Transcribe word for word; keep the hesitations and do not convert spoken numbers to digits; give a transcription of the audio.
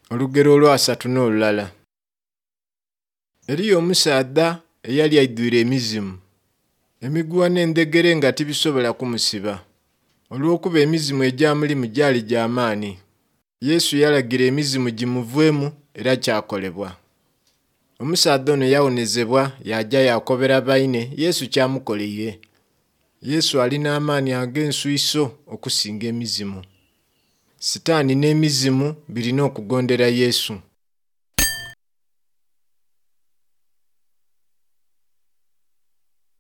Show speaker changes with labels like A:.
A: Olugero olwasatu n'olulala. Eriyo omusaadha eyali aidwire emizimu. Emiguwa n'endegere nga tibisobola kumusiba. Olw'okuba emizimu egyamulimu gyali gy'amaani. Yesu yalagira emizimu gimuveemu era kyakolebwa. Omusaadha ono yawonezebwa yajja yakobera baine Yesu kyamukoleire. Yesu alina amaani ag'enswiso okusinga emizimu. Sitaani n'emizimu birina okugondera Yesu.